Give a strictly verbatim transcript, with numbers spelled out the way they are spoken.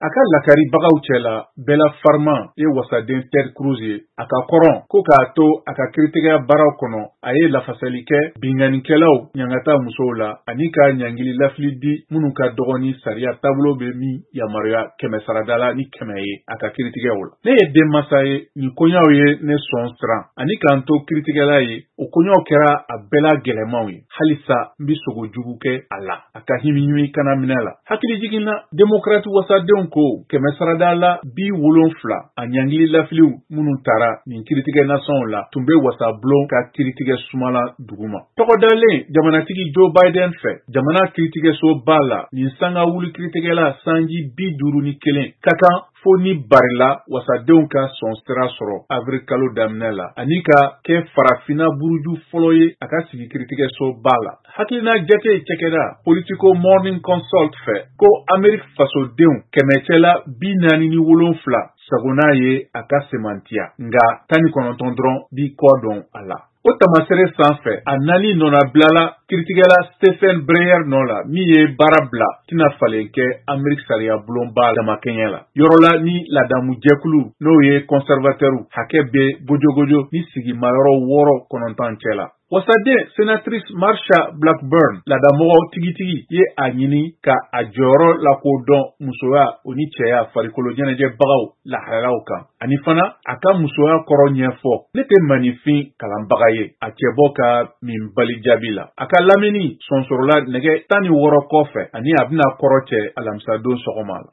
A ka lakari bagaw cɛla Bella Farman ye wasaden Ted Cruz ye a ka kɔrɔn ko k'a to a ka kiiritigɛya baaraw kɔnɔ a ye lafasali kɛ binganikɛlaw ɲangata musow la ani ka ɲangili lafili di minnu ka dɔgɔ ni sariya taabolo bɛ min yamaruya kɛmɛ sarada la ni kɛmɛ ye a ka kiiritigɛw la. Ne ye denmansa ye nin koɲaw ye ne sɔn siran ani k'an to kiiritigɛla ye o koɲaw kɛra a bɛɛ la gɛlɛmanw ye halisa n bi sogo jugu kɛ a la a ka himi-himi kana minɛ la. Hakili jiginna démocrate wasadenw ko kɛmɛ sarada la bi wolonfila a ɲangili lafiliw minnu tara nin kiiritigɛ nasɔnw la tun bɛ wasabulon ka kiiritigɛ sumala duguma. Tɔgɔdalen jamanatigi Joe Biden fɛ jamana kiiritigɛso ba la nin sanga wuli kiiritigɛla sanji bi duuru ni kelen ka kan fo ni barila wasadenw ka sɔn sira sɔrɔ avril kalo daminɛ la ani ka kɛ farafina buruju fɔlɔ ye a ka sigi kiiritigɛso ba la. Hakilina jate cɛkɛda Politico Morning Consult fɛ ko Amerik fasodenw kɛmɛcɛla bi naani ni wolonfila sagona ye a ka semantiya nga tan ni kɔnɔntɔn dɔrɔn bi kɔ dɔn a la. O tamasere sanfɛ a nali nɔnabilala kiiritigɛla Stephen Breyer nɔ la min ye baara bila tɛna falen kɛ Amerik sariya bulonba damakɛɲɛ la. Yɔrɔ la ni ladamu jɛkulu n'o ye conservatɛrw hakɛ bɛ gojogojo ni sigimayɔrɔ wɔɔrɔ kɔnɔntɔn cɛ la. Wasaden Senatrice Marsha Blackburn ladamɔgɔ tigitigi ye a ɲini ka a jɔyɔrɔ lakodɔn musoya o ni cɛya farikolo ɲɛnajɛbagaw lahalalaw kan ani fana a ka musoya kɔrɔ ɲɛfɔ ne tɛ manifin kalanbaga ye a cɛbɔ ka min bali jaabi la. A ka lamɛnni sɔnsɔrɔla nɛgɛ tan ni wɔɔrɔ kɔfɛ ani a bɛna kɔrɔ cɛ alamisadon sɔgɔma la.